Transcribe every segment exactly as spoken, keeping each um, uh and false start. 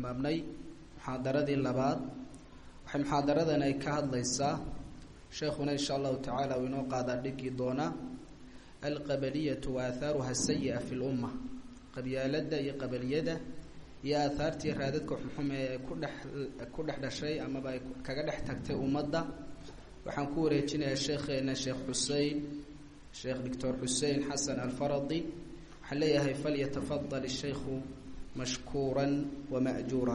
tilmaamnay muxaadaradii labaad waxay muxaadaradan ay ka hadlaysaa sheekhuna insha allahu tacaala uu inoo qaadaa dhigi doona alqabaliyatu wa athaaruha asayi'a fi lumma qabyaalada iyo qabaliyada iyo aathaartii raadadka xumxume ee ku dhex ku dhex dhashay amaba ay kaga dhex tagtay ummadda waxaan ku wareejinayaa sheekheena sheekh xusein sheekh doctor xusein xasan alfaradi waxaan leeyahay falyatafadal ishaykhu mashkuuran wama'juura.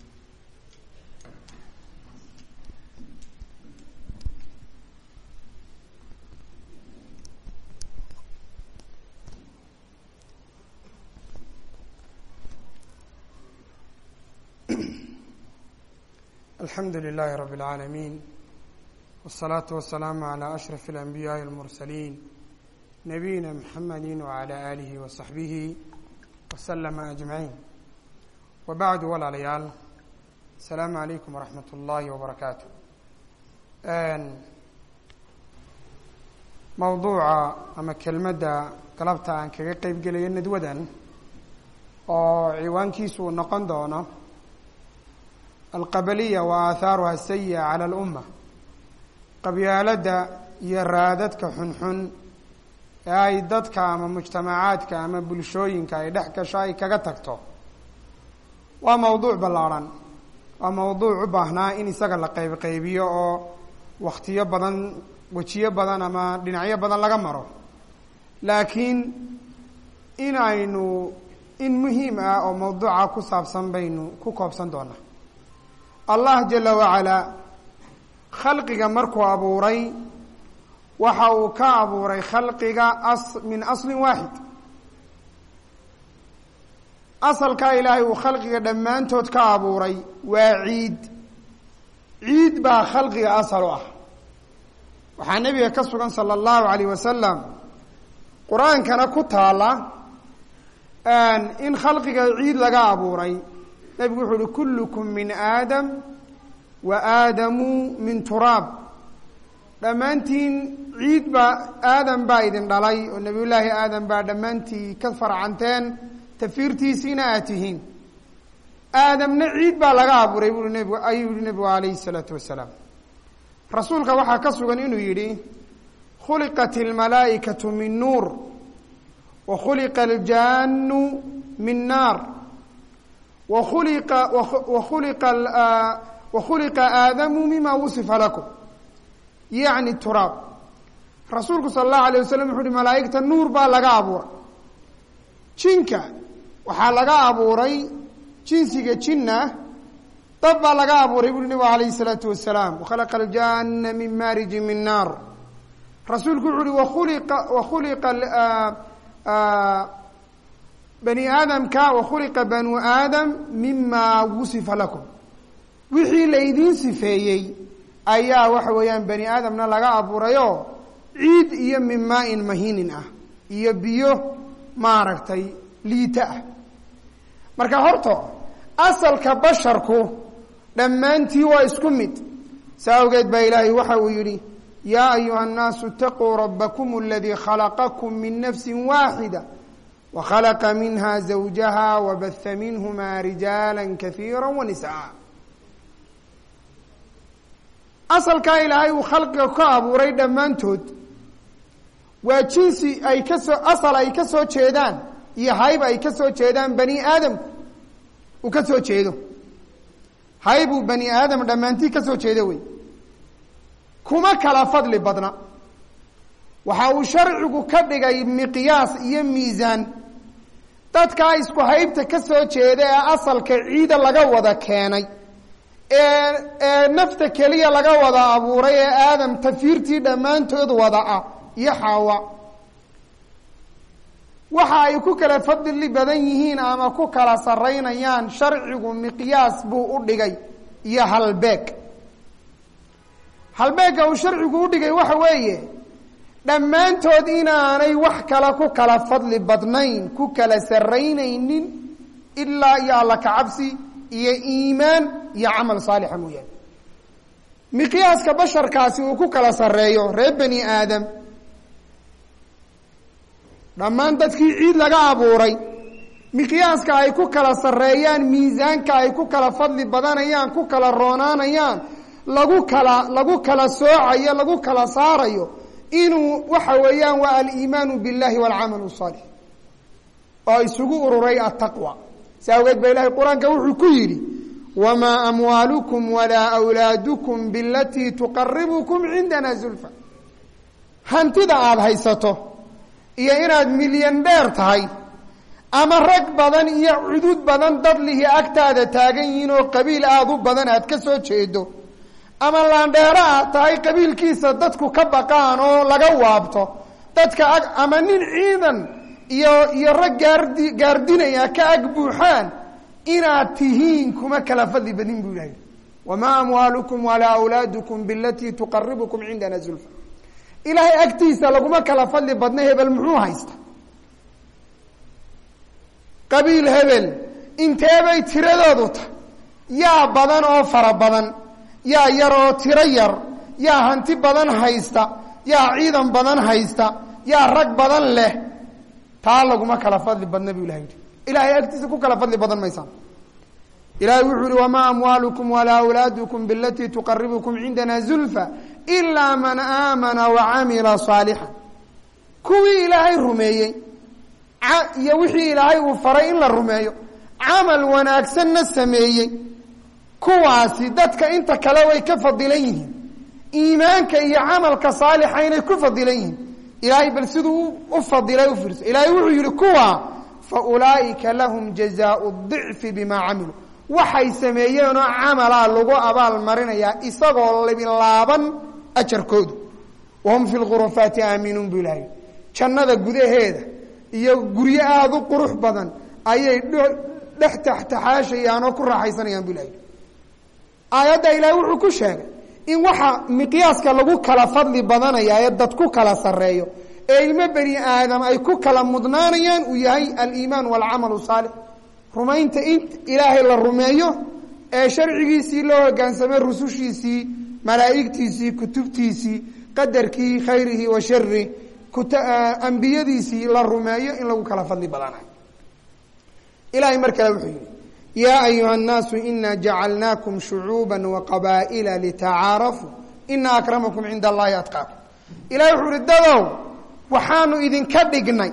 الحمد لله رب العالمين والصلاة والسلام على أشرف الأنبياء المرسلين نبينا محمد وعلى آله وصحبه وسلم أجمعين وبعد ولا ليال السلام عليكم ورحمة الله وبركاته. موضوع أما كلمة قلبت عن كقيب قليل ندودا وعوان كيسو نقندونا القبلية وآثارها السيئة على الأمة قبيالة يرادتك حنحن أي دتك أما مجتمعاتك أما بلشوينك أي دحك شاي كغتكتو وموضوع بلاران وموضوع بهنا إني سقل قيب قيبية أو وقتية بدن وشية بدن أما دنعية بدن لغمره لكن إن أينو إن مهمة أو موضوع كساب سنبينو كوكوب سندونا الله جل وعلا خلقك مركو أبوري وحاو كأبوري خلقك أص من أصل واحد أصل كإلهي وخلقك دمان توت كأبوري وعيد عيد با خلقك أصل واحد وحا النبي كسوكا صلى الله عليه وسلم قرآن كان كتالا أن إن خلقك عيد لك أبوري نبي يقول كلكم من آدم وآدم من تراب دمانتين عيد با آدم بايدن دلي والنبي الله آدم با دمانتي كثر عنتين تفيرتي سيناتهين آدم نعيد با لغا أبوري يقول النبي أيها النبي عليه الصلاة والسلام رسولك وحا كسوغن إنه يري خلقت الملائكة من نور وخلق الجان من نار وخلق وخلق وخلق آدم مما وصف لكم يعني التراب. رسولك صلى الله عليه وسلم يقول ملائكة النور با لغا أبور جنكا وحا لغا أبوري جنسيك جنة طب با لغا أبوري يقول النبي عليه الصلاة والسلام وخلق الجان من مارج من نار. رسولك يقول وخلق وخلق آآ آآ بني آدم كا وخلق بنو آدم مما وصف لكم وحي ليدين سفيي أيا وحويان بني آدم نلقى أبوريو عيد إيا من ماء مهين أه إيا بيو ماركتي ليتا مركا هورتو أصل كبشركو لما أنتي واسكمت سأوجد بإلهي وحويري يا أيها الناس اتقوا ربكم الذي خلقكم من نفس واحدة وخلق منها زوجها وبث منهما رجالا كثيرا ونساء. أصل كإلهي وخلق كأبو ريدا مانتود وجنسي أي كسو أصل أي كسو تشيدان يهايب أي كسو تشيدان بني آدم وكسو تشيدو هايبو بني آدم دمانتي كسو تشيدوي كما كلا فضل بدنا وحاو شرعك كدغاي مقياس iyo miisaan dadka isku haybta ka soo jeeda ee asalka ciida laga wada keenay ee ee nafta kaliya laga wada abuuray ee aadam tafiirtii dhamaantood wada ah iyo xawa waxa ay ku kala fadli badan yihiin ama ku kala sareynayaan sharcigu miqyaas buu u dhigay iyo halbeeg halbeega uu sharcigu u dhigay waxa weeye dhammaantood inaanay wax kala ku kala fadli badnayn ku kala saraynaynin ilaa iyo alla ka cabsi iyo iimaan iyo camal saalix mooyaan miqyaaska basharkaasi uu ku kala sareeyo reer bani aadam dhammaan dadkii ciid laga abuuray miqyaaska ay ku kala sarreeyaan miisaanka ay ku kala fadli badanayaan ku kala roonaanayaan lagu kala lagu kala soocayo lagu kala saarayo inuu waxa weeyaan waa aliimaanu biاllahi waalcamalu الصaalix oo isugu ururay attaqwa saa awgeed ba ilahay qur-aanka wuxuu ku yidhi wamaa amwaalukum walaa awlaadukum bilatii tuqaribukum cindana zulfa hantida aada haysato iyo inaad milyan dheer tahay ama rag badan iyo cudud badan dad lihi agtaada taagan yihiin oo qabiil aada u badan aad ka soo jeedo ama laandheero aad tahay qabiilkiisa dadku ka baqaan oo laga waabto dadka ag ama nin ciidan iyo iyo rag gaardi gaardinaya ka ag buuxaan inaad tihiin kuma kala fadli badin buu ilahay wamaa amwaalukum walaa awlaadukum bilatii tuqaribukum cindana zulfa ilaahay agtiisa laguma kala fadli badna hebel muxuu haysta qabiil hebel inteebay tiradoodu tahay yaa badan oo fara badan yaa yar oo tiro yar yaa hanti badan haysta yaa ciidan badan haysta yaa rag badan leh taa laguma kala fadli badna buu ilahay yidhi ilaahay agtiisa ku kala fadli badan maysaan ilahay wuxuu yihi wamaa amwaalukum walaa awlaadukum bilatii tuqaribukum cindana zulfa ilaa man aamana wacamila saalixan kuwii ilaahay rumeeyey iyo wixii ilaahay uu faray in la rumeeyo camal wanaagsanna sameeyey kuwaasi dadka inta kale way ka fadilan yihiin iimaanka iyo camalka saalixa inay ku fadilan yihiin ilaahay bal siduu u fadilay u fiirso ilaahay wuxuu yihi kuwa fa ulaa'ika lahum jazaau dicfi bimaa camiluu waxay sameeyeenoo camalaa lagu abaal marinayaa isagoo labilaaban ajarkoodu wahum fi lgurufaati aaminuun buu ilahay jannada gudaheeda iyo guryo aada u qurux badan ayay dhex taxtaxaashayaan oo ku raaxaysanayaan buu ilahay aayadda ilaahay wuxuu ku sheegay in waxa miqyaaska lagu kala fadli badanaya ee dad ku kala sarreeyo ee ilmo bani aadam ay ku kala mudnaanayaan uu yahay aliimaan waalcamalu saalix rumaynta in ilaahay la rumeeyo ee sharcigiisii loo hoggaansamay rusushiisii malaa'igtiisii kutubtiisii qadarkii khayrihi wa shari ambiyadiisii la rumeeyo in lagu kala fadli badanayo ilahay mar kale wuxuu yihi yaa ayuha الnaasu ina jacalnaakum shucuuba waqabaa'ila litacaarafuu ina akramakum cinda allahi atqaakum ilahay wuxuu uhi dadow waxaanu idinka dhignay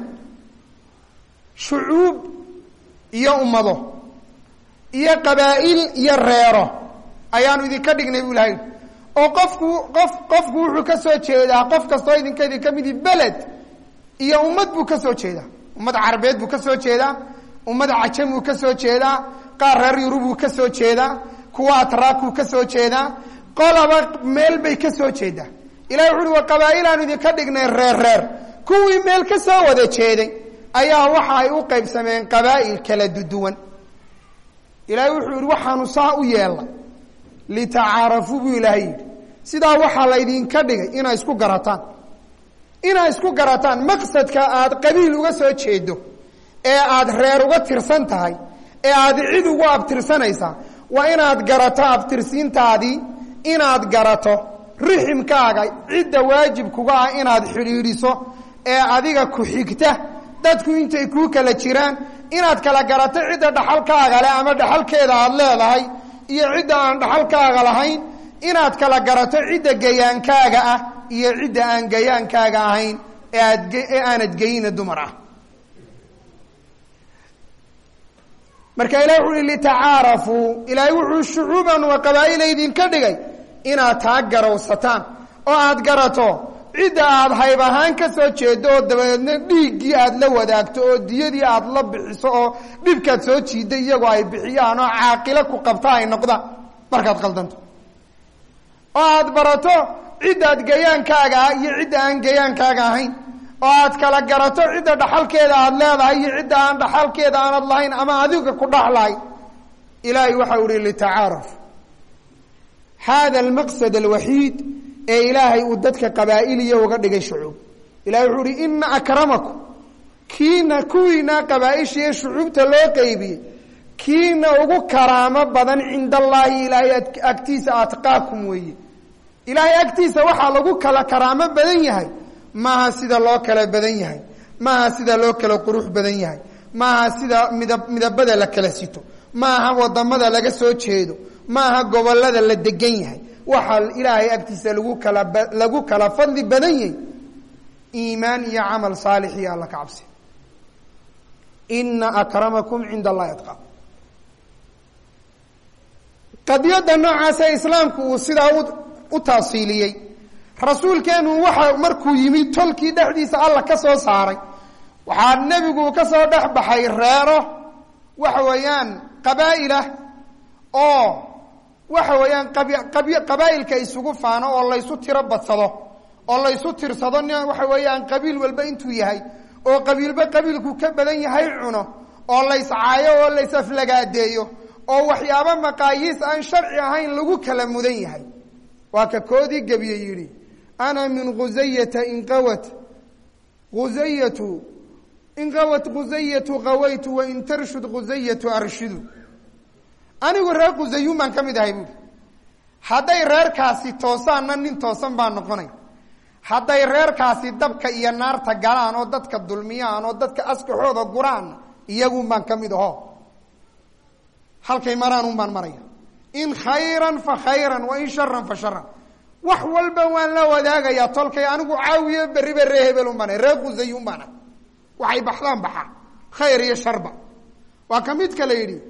shucuub iyo ummado iyo qabaa'il iyo reero ayaanu idinka dhignay bu ilahay oo qofku qof qofku wuxuu ka soo jeedaa qof kastoo idinka idinka midi beled iyo ummad buu ka soo jeedaa ummad carabeed buu ka soo jeedaa ummad cajam buu ka soo jeedaa qaar reer yurub buu ka soo jeedaa kuwa atraakuu ka soo jeedaa qolaba meel bay ka soo jeedaa ilahay wuxu uhi wa qabaa'ilaanu idinka dhignay reer reer kuwii meel ka soo wada jeeday ayaa waxa ay u qaybsameen qabaa'il kala duduwan ilahay wuxuu yihi waxaanu saa u yeelnay litacaarafuu buu ilaahay yidhi sidaa waxaa laydinka dhigay inay isku garataan inay isku garataan maqsadka aada qabiil uga soo jeedo ee aada reer uga tirsan tahay ee aada cid ugu abtirsanaysaa waa inaad garato abtirsiintaadii inaad garato riximkaaga cidda waajibkuga ah inaad xidhiidhiso ee adiga ku xigta dadku intay kuu kala jiraan inaad kala garato cidda dhaxalkaaga leh ama dhaxalkeeda aada leedahay iyo cidda aan dhaxalkaaga lahayn inaad kala garato cidda gayaankaaga ah iyo cidda aan gayaankaaga ahayn ee aad ee aanad geyina dumar ah marka ilahi wuxu uhi litacaarafuu ilaahay wuxuu shucuuban wa qabaa'ila idinka dhigay inaad taa garowsataan oo aada garato cidda aada hayb ahaan ka soo jeedo oo dabadeedna dhiiggii aada la wadaagto oo diyadii aada la bixiso oo dhibkaad soo jiida iyagoo ay bixiyaan oo caaqilo ku qabta ay noqdaan markaad qaldanto oo aada barato ciddaad gayaankaaga ah iyo cidda aan gayaankaaga ahayn oo aad kala garato cidda dhaxalkeeda aada leedahay iyo cidda aan dhaxalkeeda aanad lahayn ama adiga ku dhaxlahay ilaahay waxau ihi litacaaraf hada almaqsad alwaxiid ee ilaahay uu dadka qabaa'iliya uga dhigay shucuub ilahay wuxuu uhi ina akramakum kiina kuwiina qabaaishiiyo shucuubta loo qeybiyey kiina ugu karaamo badan cinda allaahi ilaahay agtiisa atqaakum weeye ilaahay agtiisa waxaa lagu kala karaamo badan yahay maaha sida loo kala badan yahay maaha sida loo kala qurux badan yahay maaha sida midab midabada la kala sito maaha wadamada laga soo jeedo maaha gobolada la degan yahay waxa ilaahay agtiisa lagu kala lagu kala fadli badan yahay iimaan iyo camal saalix iyo alla ka cabsi inna akramakum cinda allahi atqaakum qadiyada noocaas ee islaamku uu sidaa u taasiiliyey rasuulkeenu waxa markuu yimid tolkii dhexdiisa alla ka soo saaray waxaa nebigu ka soo dhex baxay reero waxa weeyaan qabaa'ilah oo waxa weeyaan qabaa'ilka isugu faano oo laysu tiro badsado oo laysu tirsado waxa weeyaan qabiil walba intuu yahay oo qabiilba qabiilku ka badan yahay cuno oo layscaayo oo laysaflagaadeeyo oo waxyaabo maqaayiis aan sharci ahayn lagu kala mudan yahay waa ka koodii gebiye yidhi ana min khusayata inqawat khusayatu inqawat khusayatu qawaytu wain tarshud khusayatu arshidu anigu reer khusayuun baan ka mid ahay buuri hadday reerkaasi toosaanna nin toosan baan noqonay hadday reerkaasi dabka iyo naarta galaan oo dadka dulmiyaan oo dadka askaxooda guraanna iyagun baan ka mid aho halkay maraan un baan maraya in khayran fa khayran wa in sharan fa sharan wax walba waan la wadaagayaa tolkay anigu caawiye berriba ree hebel un baan ree khusay un baan waxay baxdaan baxa khayr iyo sharba waa ka mid kale yidhi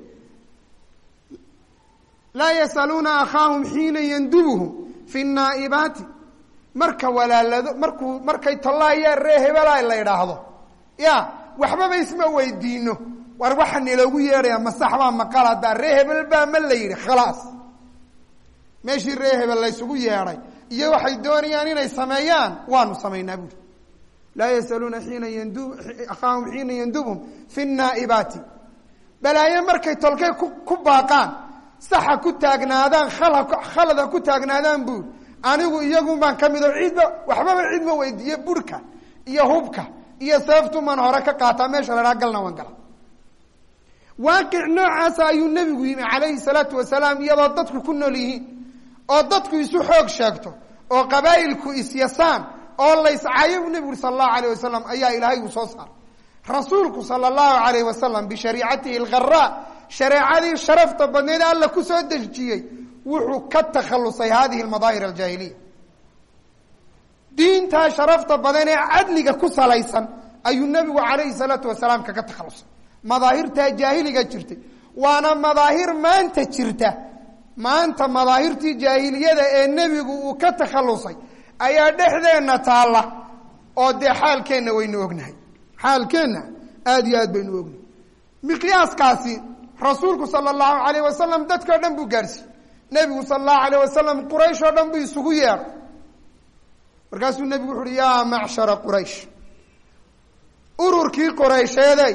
laa yasaluuna akhaahum xiina yandubuhum fi naa'ibaati marka walaalado markuu markay tollaayaa ree hebela la idhaahdo ya waxbaba isma weydiino war waxa niloogu yeedhaya masaxbaa maqalada ree hebel baa ma la yidhi khalaas meeshii ree hebel laysugu yeedhay iyo waxay doonayaan inay sameeyaan waanu samaynaa buuri laa yasaluuna xiina yandu akhaahum xiina yandubhum fi naa'ibaati balaayo markay tolkay ku ku baaqaan saxa ku taagnaadaan khala khalada ku taagnaadaan buuri anigu iyagun baan ka mid oo ciidba waxbaba ciid ma weydiiye burhka iyo hubka iyo seeftumaan hore ka qaataa meesha la dhaha galna waan gala waaqic noocaasa ayuu nebigu yimi calayhi salaatu wasalaam iyadoo dadku ku nool yihiin oo dadku isu xoog sheegto oo qabaa'ilku isyasaan oo layscayo buu nebigu uri sala allahu alayh wasalam ayaa ilaahay uu soo saaray rasuulku sala allahu alayh wasalam bishariicatihi algharaa shareecadii sharafta badneed alla ku soo dejiyey wuxuu ka takhalusay hadihi almadaahir aljaahiliya diintaa sharafta badan ee cadliga ku salaysan ayuu nebigu calayhi salaatu wasalaam kaga takhalusay madaahirtaa jaahiliga jirtay waana madaahir maanta jirta maanta madaahirtii jaahiliyada ee nebigu uu ka takhalusay ayaa dhexdeenna taalla oo dee xaalkeenna waynu ognahay xaalkeenna aada iyo aad baynu ognahay miqyaaskaasi rasuulku sala allahu alayh wasalam dadkao dhan buu gaarsiiyey nebigu sala allahu alayh wasalam quraysh oo dhan buu isugu yeedhay markaasuu nebigu wuxu uhi yaa macshara quraysh ururkii quraysheeday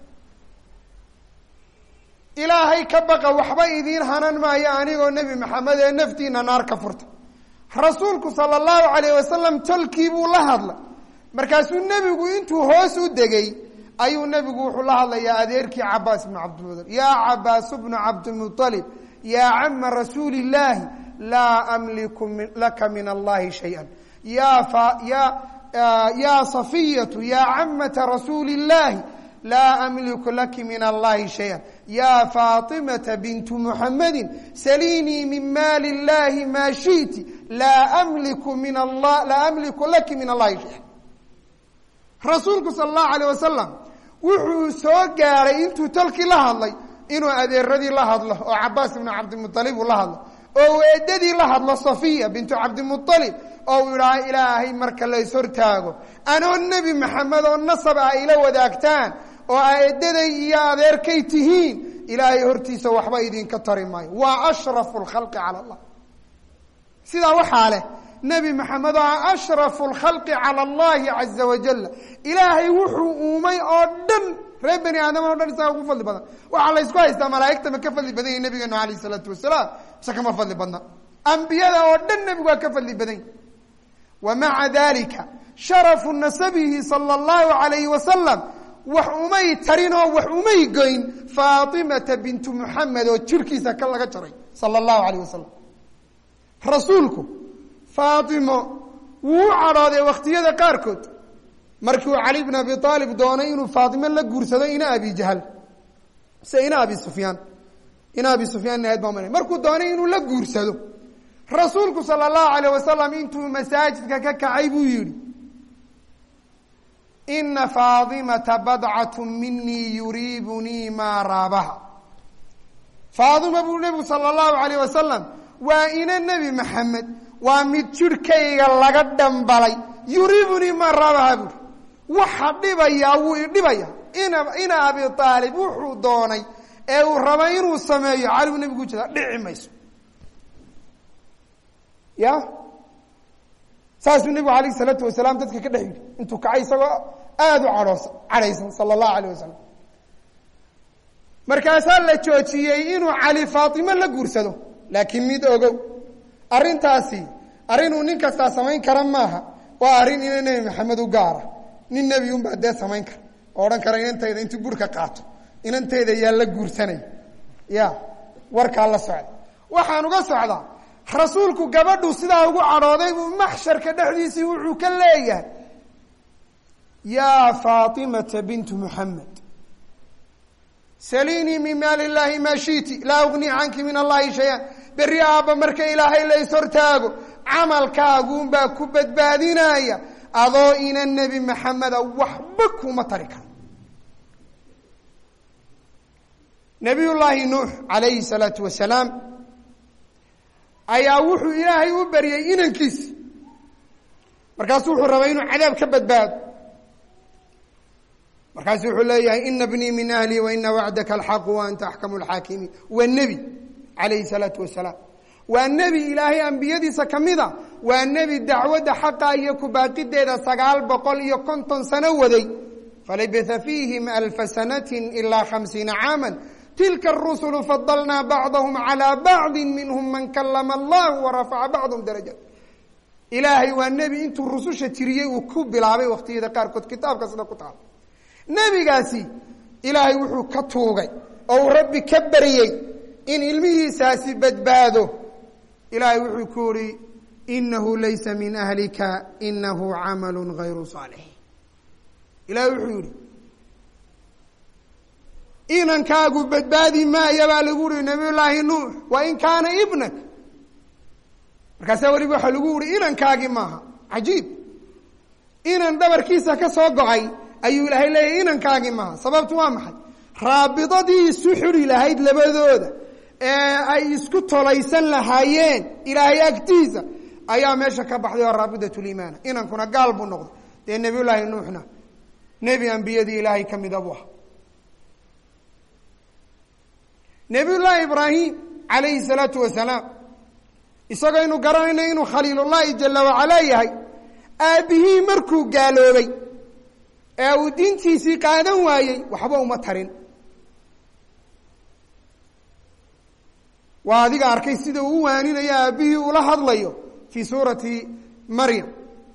ilaahay ka baqa waxba idiin hanan maayo anigoo nebi maxamed ee naftiina naar ka furta rasuulku sala allahu alayh wasalam tolkii buu la hadlay markaasuu nebigu intuu hoos u degay ayuu nebigu wuxuu la hadlayaa adeerkii cabaas ibnu cabdilmualib yaa cabaas bnu cabdilmualib yaa cama rasuuli illaahi laa amliku laka min allahi shay-an ya fa ya ya safiyatu ya camata rasuuli illaahi laa amliku laki min allahi shay-an ya faatimata bintu muxamadi saliinii min maali illahi maa shi'ti laa amliku min allah laa amliku laki min allahi shay-an rasuulku sala allahu alayh wasalam wuxuu soo gaadhay intuu tolkii la hadlay inuu adeeradii la hadlo oo cabaas ibnu cabdimualib uu la hadlo oo eedadii la hadlo safiya bintu cabdimualib oo uu idhaaha ilaahay marka lays hortaago anoo nebi maxamed oo nasab ah ila wadaagtaan oo aedaday iyo adeerkay tihiin ilaahay hortiisa waxba idinka tari maayo waa ashrafu lkhalqi cala allah sidaa waxaa leh nebi maxamed oo ah ashrafu lkhalqi cala allahi caza wajala ilaahay wuxuu uumay oo dhan reer bani aadama o dhan isaga ugu fadli badan waxaa la ysku haystaa malaa'igta ma ka fadli badan yahi nabigeenu alayh isalaatu wasalaam mise kama fadli badna ambiyada oo dhan nebigu waa ka fadli badan yahi wa maca dalika sharafu nasabihi sala allahu alayhi wasalam wax umay tarin oo wax umay goyn faatimata bintu muxamed oo jirkiisa ka laga jaray sala allahu alayh wasalam rasuulku faatimo wuu u cadhooday wakhtiyada qaarkood markii uu cali bn abi aalib doonay inuu faatime la guursado ina abi jahl se ina abi sufyaan ina abi sufyaan nahayd baa malay markuu doonay inuu la guursado rasuulku sala allahu alayh wasalam intuu masaajidka ka kacay buu yihi ina faatimata badcatu minii yuriibunii maa raabaha faatima buu nebigu sala allahu alayh wasalam waa ina nebi maxamed waa mid jirhkayga laga dhambalay yuriibunii maa raabaha buuri waxa dhibayaa wuu idhibaya ina ina abi aalib wuxuu doonay ee uu rabay inuu sameeyo cali buu nebigu ujeeda dhici mayso ya saasuu nebigu alayh isalaatu wasalaam dadka ka dhex yidhi intuu kacay isagoo aada u cadhoos cadhaysan sala allahu alayh wasalam markaasaa la joojiyey inuu cali faatime la guursado laakiin mid ogow arrintaasi arrinuu nin kastaa samayn kara maaha waa arrin ina nebi maxamed u gaara nin nebi unbaa dee samayn kara oo odhan kara inantayda intuu burka qaato inantayda yaa la guursanay ya warkaa la socda waxaan uga socdaa rasuulku gabadhu sidaa ugu cadhooday buu maxsharka dhexdiisii wuxuu ka leeyahay yaa faatimata bintu muxamed saliinii min maali illaahi maa shiiti laa ugnii canki min allahi shay-an berri aabba marka ilaahay la is hortaago camalkaaguunbaa ku badbaadinaya adoo ina nebi maxameda waxba kuma tari karo nabiy llaahi nuux calayhi salaatu wasalaam ayaa wuxuu ilaahay u baryey inankiisi markaasuu wuxuu rabay inuu cadaab ka badbaado markaasu wuxuu leeyahay ina bnii min ahli wa ina wacdaka alxaqu wa anta axkamu lxaakimiin waa nebi calayhi salaatu wasalaam waa nebi ilaahay ambiyadiisa kamida waa nebi dacwadda xaqa iyo kubaaqideeda sagaal boqol iyo konton sano waday falabitha fiihim alfa sanatin ilaa khamsiina caama tilka arusulu fadalnaa bacdahum calaa bacdi minhum man kalama allahu warafaca bacdahum darajaat ilaahay waa nebi intuu rususha tiriyey uu ku bilaabay waqtiyada qaarkood kitaabka sida ku taala nebigaasi ilaahay wuxuu ka tuugay oo uu rabbi ka baryey in ilmihiisaasi badbaado ilaahay wuxuu ku yihi inahu laysa min ahlika inahu camalu gayru saalix ilahay wuxuu yihi inankaagu badbaadi maaya baa lagu yihi nabiy llaahi nuux wa in kaana ibnak markaasaa weliba waxaa lagu yihi inankaagi maaha cajiib inan dhabarkiisa ka soo go-ay ayuu ilaahay leeyahy inankaagi maaha sababtu waa maxay raabidadii isu xuri lahayd labadooda ee ay isku tolaysan lahaayeen ilaahay agtiisa ayaa meesha ka baxday oo raabidatliimaana inankuna gaal buu noqday dee nebiy llaahi nuuxna nebi ambiyadii ilaahay ka mida buu aha nebiy llaahi ibraahim calayhi salaatu wasalaam isagoo aynu garanayno inuu khaliilullaahi jala wacalaa yahay aabbihii markuu gaaloobay ee uu diintiisii qaadan waayey waxba uma tarin waa adiga arkay sida uu u waaninayo aabbihii ula hadlayo fii suurati maryam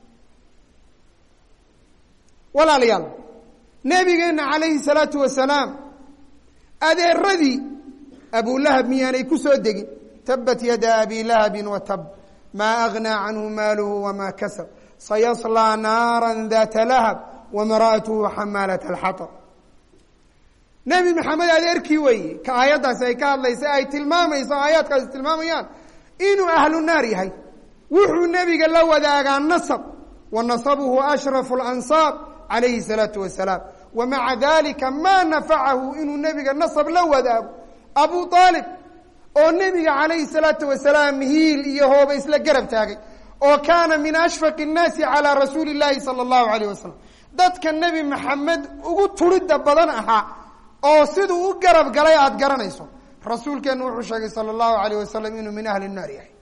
walaalayaal nebigeenna calayhi salaatu wasalaam adeeradii abulahab miyaanay ku soo degin tabat yada abi lahabin watab maa agnaa canhu maaluhu wamaa kasab sayaslaa naara data lahab wamra'atuhu xamaalat alxatab nebi maxamed adeerkii weeye ka aayaddaasi ay ka hadlaysa ay tilmaamayso aayaadkaasi tilmaamayaan inuu ahlu naar yahay wuxuu nebiga la wadaagaa nasab wa nasabuhu ashrafu alansaab calayhi salaatu wasalaam wamaca dalika maa nafacahu inuu nebiga nasab la wadaago abu aalib oo nebiga calayhi salaatu wasalaam hiil iyo hooba isla garab taagay oo kaana min ashfaqi nnaasi calaa rasuuli llaahi sala allahu alayh wasalam dadka nebi maxamed ugu turidda badan ahaa oo siduu u garab galay aada garanayso rasuulkeenu wuxuu sheegay sala allahu alayh wasalam inuu min ahli nnaar yahay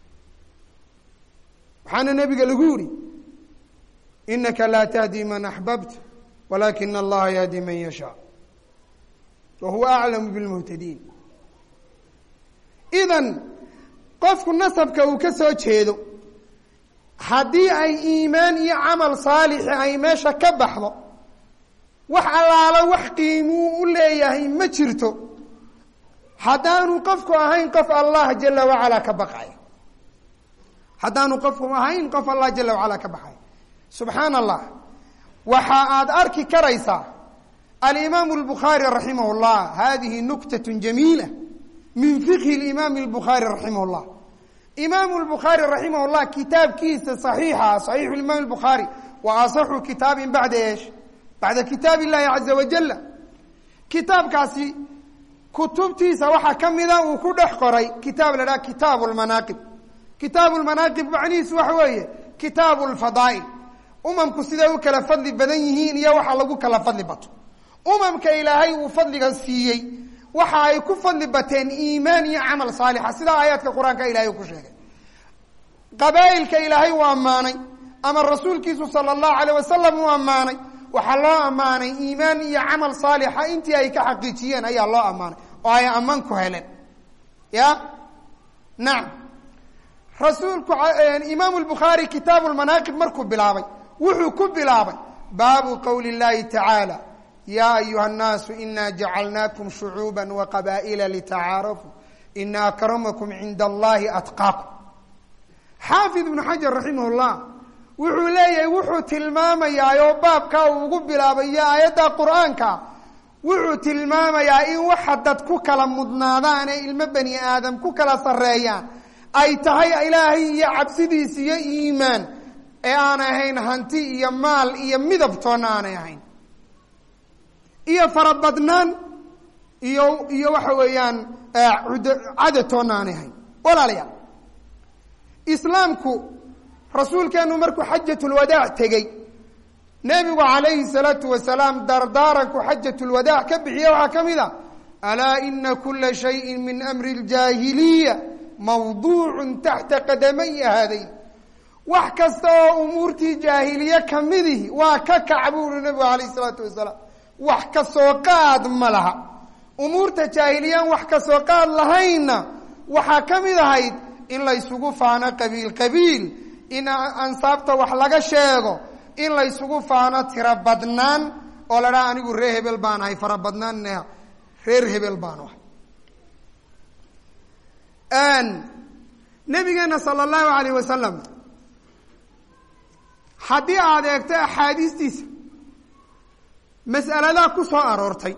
waxaana nebiga lagu yihi inaka laa tahdi man axbabta walaakina allaha yahdi man yashaa wa huwa aclamu bilmuhtadiin idan qofku nasabka uu ka soo jeedo haddii ay iimaan iyo camal saalixi ay meesha ka baxdo wax allaalo wax qiimuu u leeyahay ma jirto haddaanu qofku ahayn qof allah jala wacalaa ka baqayo haddaanu qofku ahayn qof allah jala wacalaa ka baxayo subxaana allah وحاad arki karaysaa الإمام البخاري رحمه الله هذه نكتة جميلة من فقه الإمام البخاري رحمه الله إمام البخاري رحمه الله كتاب كيس صحيحة صحيح الإمام البخاري وأصح كتاب بعد إيش بعد كتاب الله عز وجل كتاب كاسي كتبتي سواحة كمذا وكل حقري كتاب لنا كتاب المناقب كتاب المناقب معنيس وحوية كتاب الفضائل أمم كسيدا وكلا فضل بدنيهين يا وحا لغو كلا فضل بطو أمم كإلهي وفضل غنسيي وحا يكون فضل بطين إيمان يا عمل صالح سيدا آيات القرآن كإلهي وكشيك قبائل كإلهي وأماني أما الرسول كيسو صلى الله عليه وسلم وأماني وحا الله أماني إيمان يا عمل صالح انت أي كحقيقيا أي الله أماني وأي أمانكو هلن يا نعم رسولك إمام البخاري كتاب المناقب مركب بلابي وحو كب بلابي باب قول الله تعالى يا أيها الناس إنا جعلناكم شعوبا وقبائل لتعارفوا إن أكرمكم عند الله أتقاكم حافظ ابن حجر رحمه الله وحو ليه وحو تلمام يا يوبابك وقب بلابي يا آيات قرآنك وحو تلمام يا إن وحدت كوكلا مدنادان إلما بني آدم كوكلا صريان أي تهي إلهي يا عبسديس يا إيمان ee aan ahayn hanti iyo maal iyo midabtoona aan ahayn iyo farabadnaan iyo iyo waxa weeyaan cadatoona aan ahayn walaalayaal islaamku rasuulkeenu markuu xajjatul wadaa tagay nabigu calayhi salaatu wasalaam dardaaranku xajjatul wadaa ka bixiya waxa kamida alaa inna kulla shay'in min amri aljaahiliya mawduu'un tahta qadamay hadayn wax kasta oo umuurtii jaahiliye kamidii waa ka kacbuur nabiga alayhi salaatu wasalaam wax ka soo qaad malaha umuurta jaahiliyan wax ka soo qaad lahayna waxa kamid ahayd in la isugu faano qabiil qabiil in ansaabta wax laga sheego in la isugu faano tira badnaan oo la raanigu anigu reer hebel baan ahay fara badnaanna reer hebel baan ahay an nabigeena sallallahu alayhi wasallam haddii aad eegto axaadiistiisa mas'aladaa ku soo aroortay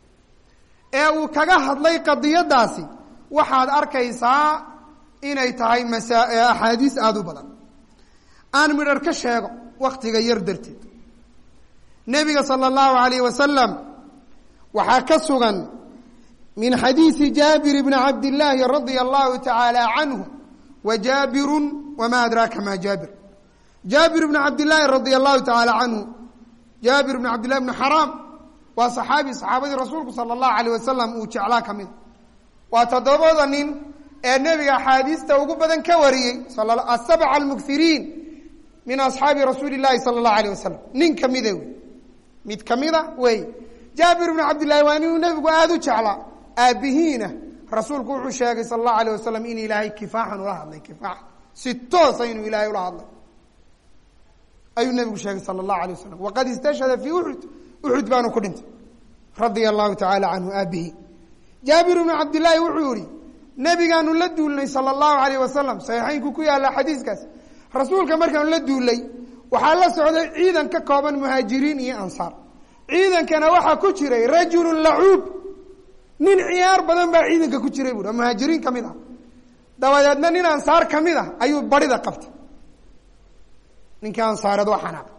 ee uu kaga hadlay qadiyadaasi waxaad arkaysaa inay tahay masa axaadiis aada u badan aan midhar ka sheego waktiga yar darteed nebiga sala allahu alayhi wasalam waxaa ka sugan min xadiisi jaabir bni cabdillaahi radia allahu tacaala canhu wa jaabirun wamaa adraaka ma jaabir جابر بن عبد الله رضي الله تعالى عنه جابر بن عبد الله بن حرام وصحابي صحابي رسولك صلى الله عليه وسلم وجعلا كمid وتدبدا nin ee nabiga xadiista ugu badan ka wariyay sallallahu as-sab'a al-mukthirin min ashabi rasuulillahi sallallahu alayhi wasallam nin kamida mid kamida way Jabir ibn Abdullah wa nin nabigu aad u jecla aabihina rasuulku wuxuu sheegay sallallahu alayhi wasallam in ilaahay kifaahan ula hadlay kifaax si toos aynu ilaahay ula hadlay أي النبي شيخ صلى الله عليه وسلم وقد استشهد في أحد أحد بانو كدنت رضي الله تعالى عنه أبيه جابر بن عبد الله وحوري نبي كانوا لدوا لي صلى الله عليه وسلم صحيحين كوكويا على حديث كاس رسول كمر كانوا لدوا لي وحال سعود عيدا ككوبا مهاجرين يا أنصار عيدا كان وحا كتشري رجل لعوب من عيار بدن با عيدا كتشري بودا مهاجرين كميدا دوايادنا نين أنصار كميدا أيو بريدا قفت ninka ansaarad waa xanaaq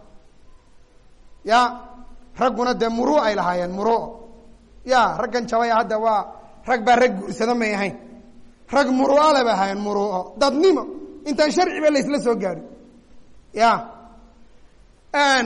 ya raguna de muru ay lahaayeen muru ya raggan jabay hadda waa rag baa rag guursada ma yahayn rag muru ala baa hayn muru dadnimo intaan sharci ba la isla soo gaari ya an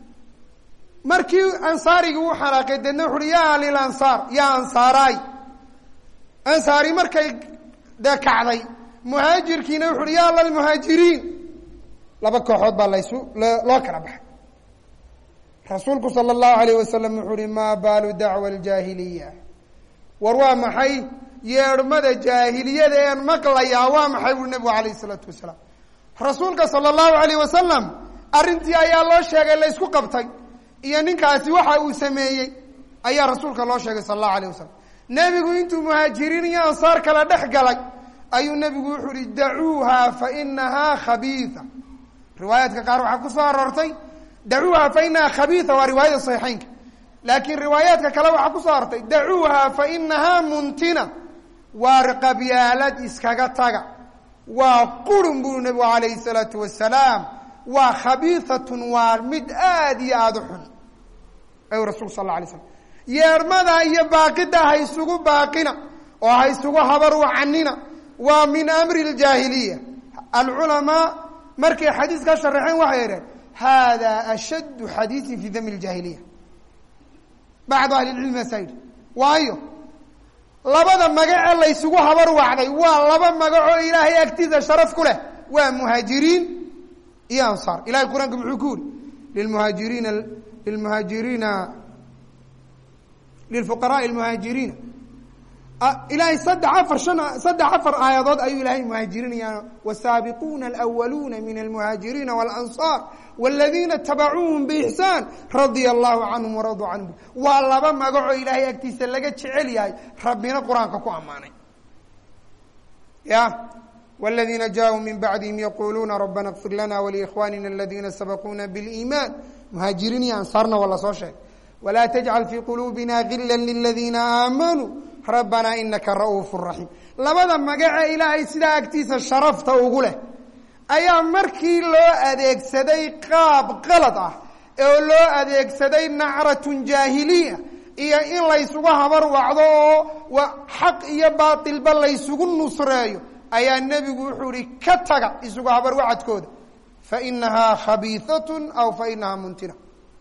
markii ansaarigu uu xanaaqay dadna wuxuu ya lil ansaar ya ansaaray ansaari markay da kacday muhaajirkiina wuxuu ya lil muhaajiriin laba kooxood baa la isu loo kala baxay rasuulku sala allahu alayh wasalam wuxuu uhi maa baalu dacwa aljaahiliya war waa maxay yeedhmada jaahiliyada een maqlayaa waa maxay buri nebigu alayh isalaatu wasalaam rasuulka sala allahu alayh wasalam arrintii ayaa loo sheegay la isku qabtay iyo ninkaasi waxa uu sameeyey ayaa rasuulka loo sheegay sala allahu alayh wasalam nebigu intuu muhaajiriin iyo ansaar kala dhex galay ayuu nebigu wuxuu uhi dacuuha fa inahaa khabiisa riwaayaadka qaar waxaa ku soo aroortay dacuuha fa inahaa khabiisa waa riwaayada saxiixeynka laakiin riwaayaadka kale waxaa ku soo artay dacuuha fa inahaa muntina waa qabyaalad iskaga taga waa qurun buu nabigu calayhi salaatu wasalaam waa khabiisatun waa mid aada iyo aada u xun ayuu rasuulku sal alla alay slam yeermada iyo baaqida ha isugu baaqina oo ha isugu habar wacanina waa min amri ljaahiliya alculamaa markay xadiis ka sharaxeen waxay yidhaheen hada ashaddu xadiisin fi dami ljaahiliya bacdu ahli lcilmi asaa yidhi waayo labada magacee laysugu habar wacday waa laba magacoo ilaahay agtiisa sharaf ku leh waa muhaajiriin iyo ansaar ilahay qur-aanka muxuu ku yuri lilmuhaajiriina lilmuhaajiriina lilfuqaraai lmuhaajiriina ilaahay saddex afar shan saddex afar aayadood ayuu ilaahay muhaajiriinaya wasaabiquuna alwaluuna min almuhaajiriina walansaar waladiina tabacuuhum biixsaan radia allahu canhum waraduu canhum waa laba magacoo ilaahay agtiisa laga jecel yahay rabbina qur-aanka ku ammaanay ya waladiina jaauu min bacdihim yaquluuna rabbana kfir lana waliikhwanina aladiina sabaquuna biliimaan muhaajiriin iyo ansaarna waa lasoo sheegay walaa tajcal fii quluubina gila liladiina aamanuu rabbanaa inaka ra'uufu raxiim labada magacee ilaahay sidaa agtiisa sharafta ugu leh ayaa markii loo adeegsaday qaab qalad ah oo loo adeegsaday nacratun jaahiliya iyo in laysugu habar wacdo oo xaq iyo baatilba laysugu nusreeyo ayaa nebigu wuxuu ihi ka taga isugu habar wacadkooda fa inahaa khabiisatun aw fa inahaa muntina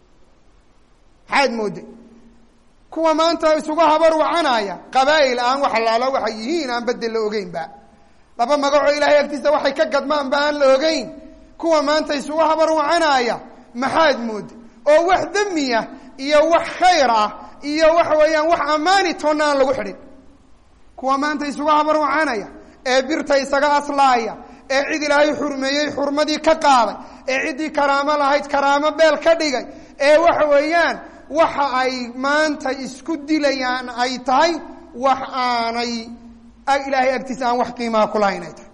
maxaad mooday kuwa maanta isugu habar wacanaya qabaa'il aan wax allaalo waxay yihiin aan bedel la ogeyn ba laba magacoo ilaahay agtiisa waxay ka gadmaan ba aan la ogeyn kuwa maanta isugu habar wacanaya maxaad mooday oo wax damiya iyo wax khayr ah iyo waxa weeyaan wax ammaani toonna aan lagu xidhin kuwa maanta isugu habar wacanaya ee birta isaga aslaaya ee cid ilaahay xurmeeyey xurmadii ka qaaday ee ciddii karaamo lahayd karaamo beel ka dhigay ee waxa weeyaan waxa ay maanta isku dilayaan ay tahay wax aanay ilaahay agtiisa aan wax qiimaa ku lahayn ay tahay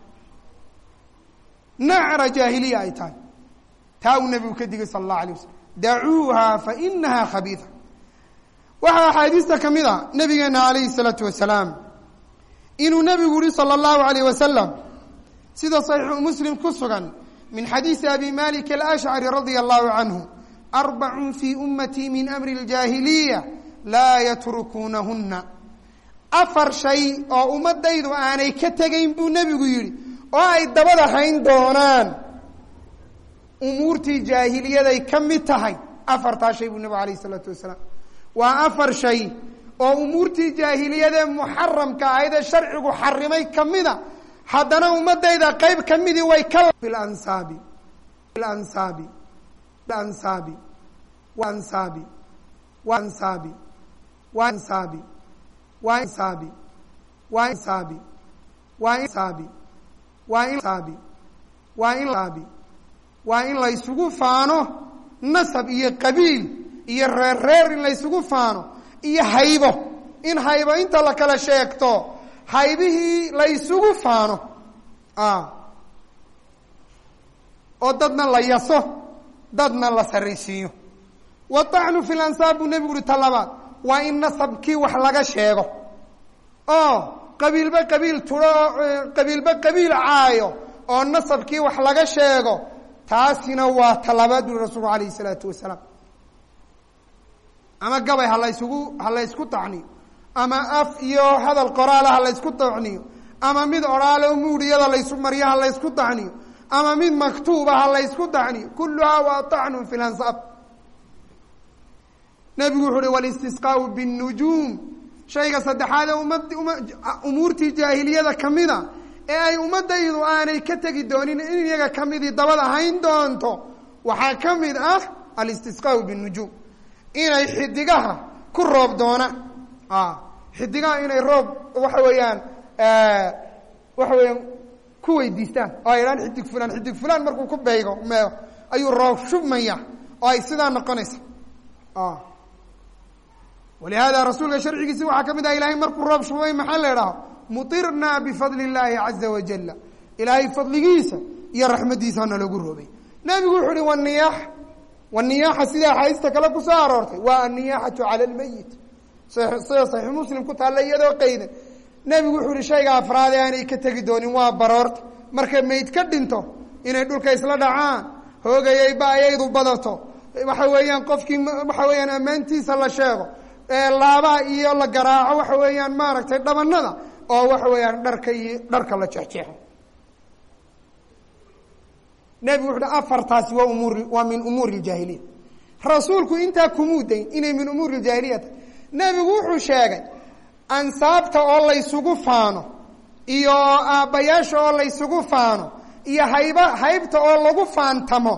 nacra jaahiliya ay tahay taa uu nebigu ka digay sala allahu alayh wasalam dacuuha fa inahaa khabiisa waxaa axaadiista ka mid a nabigeena calayhi salaatu wasalaam inuu nebigu yihi sala allahu alayh wasalam sida saxiixu muslim ku sugan min xadiisi abi malik alashcari radia allahu canhu arbacun fii ummatii min amri ljaahiliya laa yatrukuunahunna afar shay oo ummadaydu aanay ka tegayn buu nebigu yidhi oo ay dabada hayn doonaan umuurtii jaahiliyaday ka mid tahay afartaa shay buu nebigu alayh isalaatu wasalaam waa afar shay oo umuurtii jaahiliyadee muxaramka ahayd ee sharcigu xarimay kamida haddana ummadayda qayb kamidii way ka ansaabi ansaabi ansaabi ansaabi ansaabi ansaabi ansaabi ansaabi ansaabi waa in saabi waa in saabi waa in laysugu faano nasab iyo qabiil iyo reer reer in laysugu faano iyo haybo in haybo inta la kala sheegto haybihii laysugu faano oo dadna la yaso dadna la saraysiiyo watacnu fi lansaab buu nebigu uhi ta labaad waa in nasabkii wax laga sheego oo qabiilba qabiil tudo qabiilba qabiil caayo oo nasabkii wax laga sheego taasina waa ta labaad bui rasuulku alayhi salaatu wasalaam ama gabay ha laysugu ha laysku tacniyo ama af iyo hadal qoraala ha laysku tacniyo ama mid oraalo muudiyada laysu mariyo ha laysku tacniyo ama mid maktuuba ha laysku tacniyo kulluhaa waa tacnun fi lansaab nebigu wuxu uhi walistisqaau binnujuum shayga saddexaad ee ummad umuurtii jaahiliyada kamida ee ay ummadaydu aanay ka tegi doonin in iyaga kamidii dabada hayn doonto waxaa ka mid ah alistisqaau binnujuum inay xidigaha ku roob doonaan xidigaha inay roob waxa weeyaan waxa weeyaan ku weydiistaan oo ay idhaan xidig fulan xidig fulan markuu ku beego meego ayuu roob shubmaya oo ay sidaa noqonaysa walihaada rasuulka sharcigiisi waxaa ka mid ah ilahay markuu roob shubay maxaa la idhaaho mutirnaa bifadli illaahi caza wajala ilaahay fadligiisa iyo raxmadiisa hana lagu roobay nebigu wuxuu uhi waniyaax والنياحة سيدا حايستا كلا كسا أرورتي والنياحة على الميت صحيح صحيح مسلم كنت هلا يدو قيدا نبي وحول شيء أفراد يعني كتجدوني وابرورت مركب ميت كدنتو إن يدول كيسلا دعان هو جاي يبقى يدو بدرتو وحويان قفكي وحويان أمانتي صلى شيخه اللعبة يلا جراعة وحويان مارك تدب النذا أو وحويان دركي درك الله تحتيه نبي وحده أفرتاس وأمور ومن أمور الجاهلية رسولك أنت كمودين إن من أمور الجاهلية نبي وحده شاقد أنصابت الله يسقفانه إيو أبياش الله يسقفانه إيو هيبة هيبت الله يسقفان تمو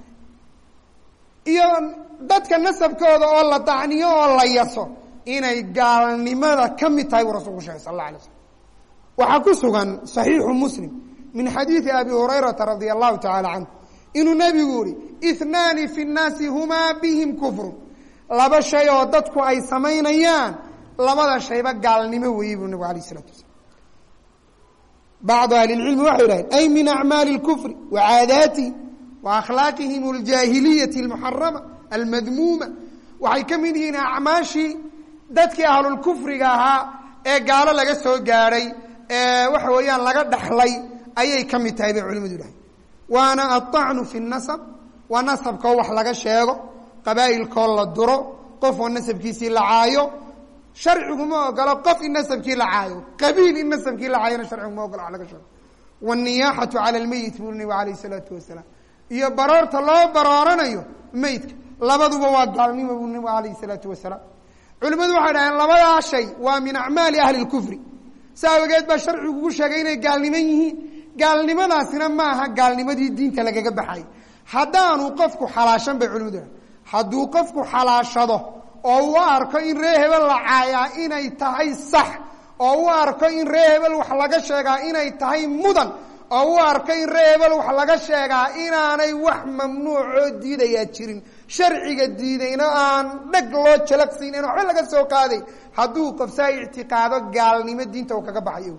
إيو dadka nasabkooda oo la tacniyo oo la yaso inay gaalnimada kamid tahay rasuulku sallallahu alayhi wasallam waxa ku sugan sahih muslim min hadith abi hurairah radiyallahu ta'ala anhu inu nabigu yiri ithnani fi an-nas huma bihim kufr laba shay oo dadku ay sameynayaan labada shayba gaalnimo weeyay nabigu alayhi salatu wasallam بعض اهل العلم وحيران اي من اعمال الكفر وعاداته واخلاقهم الجاهليه المحرمه المذمومة وحي كمينين أعماشي دادك أهل الكفر قاها إيه قال لغا سو قاري إيه وحويان لغا دحلي أي كمي تايبع علم دوله وانا الطعن في النسب ونسب كوح لغا شيغو قبائل كول الدرو قف والنسب كيسي لعايو شرعكم قال قف النسب كي لعايو قبيل النسب كي لعايو شرعكم قال على شرع والنياحة على الميت بني عليه الصلاة والسلام يا برارت الله برارنا ميت labaduba waa gaalnimo buu nabiga kaleey salaatu wasalaam culimadu waxay dhahaan labada shay waa min a'maali ahli al-kufri saawageed ba sharcigu ugu sheegay inay gaalnimo yihiin gaalnimadaasina ma aha gaalnimadii diinta lagaga baxay hadaanu qofku xalaashan bay culimadu haduu qofku xalaashado oo uu arko in reehebel la caaya inay tahay sax oo uu arko in reehebel wax laga sheegaa inay tahay mudan oo uu arko in reehebel wax laga sheegaa inaanay wax mamnuuc oo diidaya jirin sharciga diidayna aan dhag loo jalaqsiin in wax laga soo qaaday haduu qofsaa i'tiqaado gaalnimo diinta uu kaga baxayo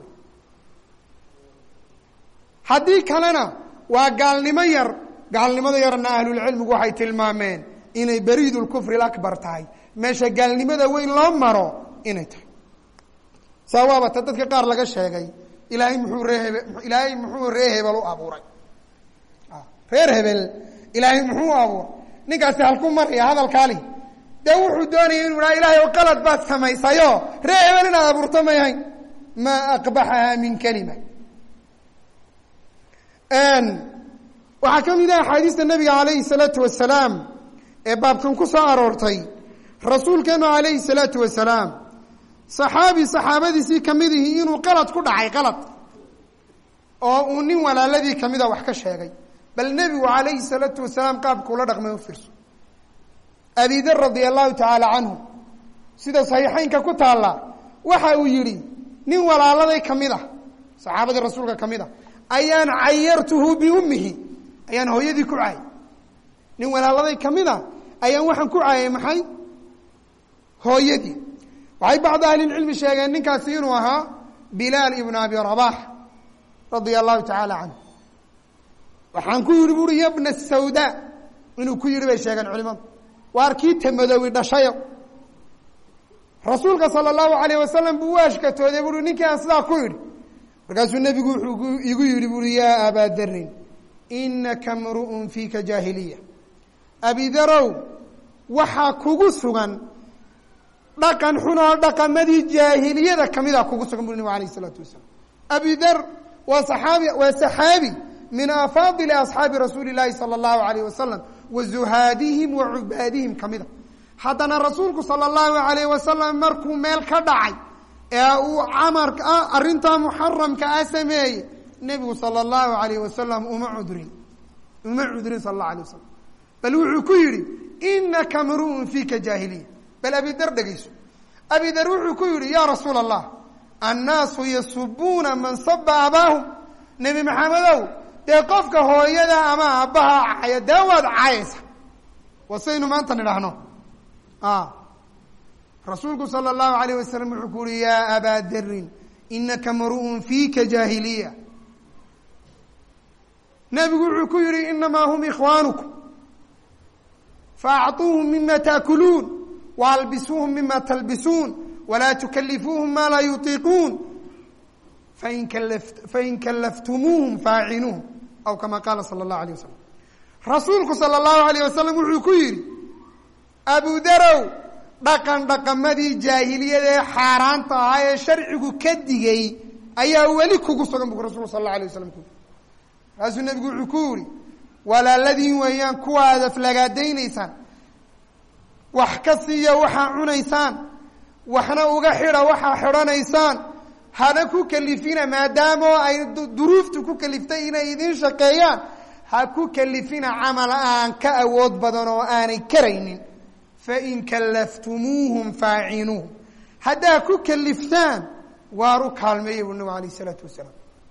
hadii kalena waa gaalnimo yar gaalnimada yarna ahlul cilmigu waxay tilmaameen inay bariidul kufri akbar tahay meesha gaalnimada weyn loo maro inay tahay sababta dadka qaar laga sheegay ilaahay muxuu reehebe ilaahay muxuu reehebel u abuuray ah reehebel ilaahay muxuu abuuray ninkaasi halku maraya hadalkaali dee wuxuu doonayay inuu ilaahay ilaahay oo qalad baad samaysayo reehebel inaad abuurto ma yahay ma aqbahaha min kalima an waxa kamid ah xadiiska nabiga kaleey salaatu wasalaam ee baabkan ku soo aroortay rasuulkeena kaleey salaatu wasalaam saxaabi saxaabadiisii kamid yihiin inuu qalad ku dhacay qalad oo uu nin walaaladii kamid ah wax ka sheegay bal nabigu kaleey salaatu wasalaam qaab kula dhaqmay u fiirso abi dhar radiyallahu ta'ala anhu sida sahihaynka ku taala waxa uu yiri nin walaaladay kamid ah saxaabada rasuulka kamid ah ayaan ayartuhu bi ummihi ayaan hooyadii ku caay nin walaaladay kamid ah ayaan waxaan ku caayay maxay hooyadii waxay bacd ahli ilmi sheegeen ninkaasi inuu ahaa Bilal ibn Abi Rabah radiyallahu ta'ala anhu waxaan ku yiri buri ibn Sauda inuu ku yiri bay sheegeen culimadu waarkii tamadowi dhashay rasuulka sallallahu alayhi wasallam buu waashka tooday buri ninkaan sidaa ku yiri markaasuu nabigu wuxuu igu yiri buri ya Aba Dharr innaka mar'un fika jahiliya Abi Dharr waxa kugu sugan dhaqan xun oo dhaqamadii jaahiliyada kamida kugu sugan buri nabiga kaleey salaatu wasalaam Abi Dharr wa saxaabi wa saxaabi min afadil ashabi rasuulillahi sallallahu alayhi wasallam wa zuhadihim wa ubadihim kamida hadana rasuulku sallallahu alayhi wasallam markuu meel ka dhacay ee uu amarka arinta muharramka asameey nabigu sallallahu alayhi wasallam uma udri uma udri sallallahu alayhi wasallam bal wuxuu ku yiri innaka mar'un fika jahiliya bal Abi Dharr dhageyso Abi Dharr wuxuu ku yiri ya rasuul allah annaasu yasubuna man sabba abahum nabi maxamedow dee qofka hooyada ama abaha caaya daawad caaysa wasaynu maanta nidhaahno ah rasuulku sallallahu alayhi wasallam wuxuu ku yiri ya Aba Dharr innaka mar'un fika jahiliya nabigu wuxuu ku yiri inma hum ikhwanukum faacطuuhum mima taakuluun waalbisuuhum mima talbisuun walaa tukalifuuhum maa laa yutiiquun fain kallaftumuuhum faacinuuhum aw kama qaala sala allahu alayh wasalam. rasuulku sala allahu alayh wasalam wuxuu ku yidhi abu darow dhaqan dhaqamadii jaahiliyada ee xaaraanta ahaa ee sharcigu ka digay ayaa weli kugu sugan bu rasulku sal allahu alayh wasalam ku yidhi. markaasuu nebigu wuxuu ku yidhi walaaladiin weeyaan kuwa aad aflagaadaynaysaan, wax ka siiya waxaa cunaysaan, waxna uga xidha waxaa xidhanaysaan, hana ku kalifina maadaamo ay duruuftu ku kaliftay inay idin shaqeeyaan, ha ku kalifina camal aan ka awood badan oo aanay karaynin. fain kallaftumuuhum faacinuuhum, haddaa ku kaliftaan waaru kaalmeeya bu nabigu alayh isalaatu wasalaam.